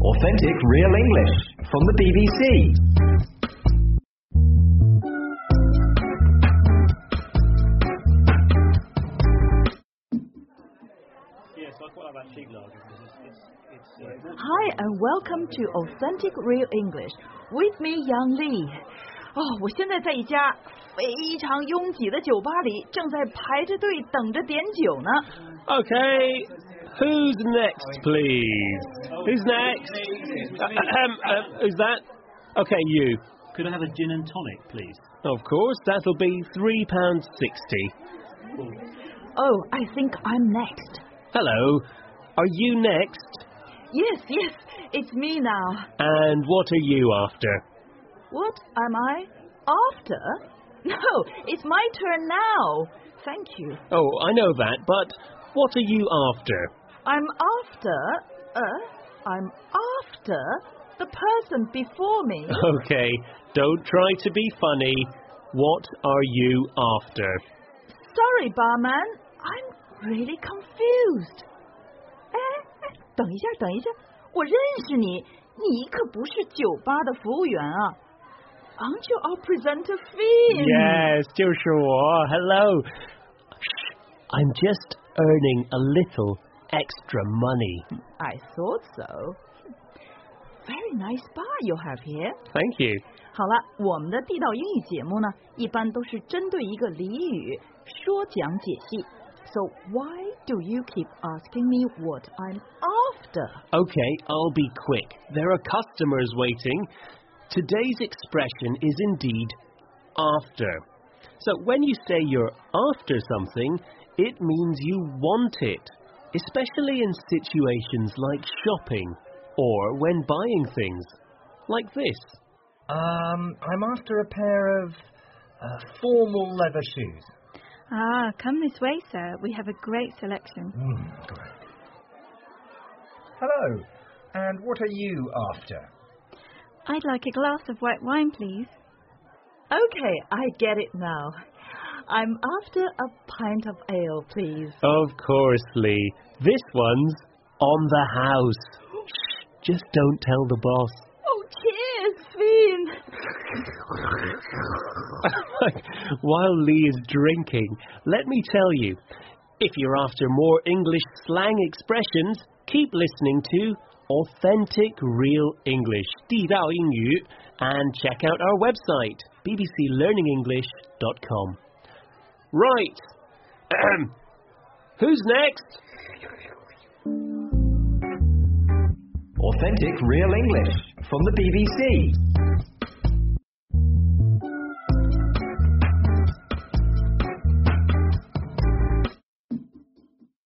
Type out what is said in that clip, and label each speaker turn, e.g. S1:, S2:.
S1: Authentic Real English from the BBC.
S2: Hi and welcome to Authentic Real English with me, Yang Li. 我现在在一家非常拥挤的酒吧里，正在排着队等着点酒呢。
S3: Okay, who's next, please? Who's next? Who's that? Okay, you.
S4: Could I have a gin and tonic, please?
S3: Of course, that'll be £3.60.
S2: Oh, I think I'm next.
S3: Hello, are you next?
S2: Yes, it's me now.
S3: And what are you after?
S2: What am I after? No, it's my turn now. Thank you.
S3: Oh, I know that, but what are you after?
S2: I'm after the person before me.
S3: Okay, don't try to be funny. What are you after?
S2: Sorry, barman. I'm really confused. 等一下，我认识你，你可不是酒吧的服务员啊。Aren't you our presenter Finn?
S3: Yes, 就是我. Hello. I'm just earning a little extra money.
S2: I thought so. Very nice bar you have here.
S3: Thank you.
S2: 好了，我们的地道英语节目呢，一般都是针对一个俚语说讲解析。So why do you keep asking me what I'm after?
S3: Okay, I'll be quick. There are customers waiting. Today's expression is indeed after. So when you say you're after something, it means you want it, especially in situations like shopping or when buying things. Like this.
S1: I'm after a pair of formal leather shoes.
S5: Come this way, sir. We have a great selection.
S1: Great. Hello, and what are you after?
S5: I'd like a glass of white wine, please.
S2: Okay, I get it now. I'm after a pint of ale, please.
S3: Of course, Lee. This one's on the house. Shh, just don't tell the boss.
S2: Oh, cheers, Finn.
S3: While Lee is drinking, let me tell you, if you're after more English slang expressions, keep listening to Authentic Real English, 地道英语, and check out our website, bbclearningenglish.com. Right. Who's next?
S1: Authentic Real English from the BBC.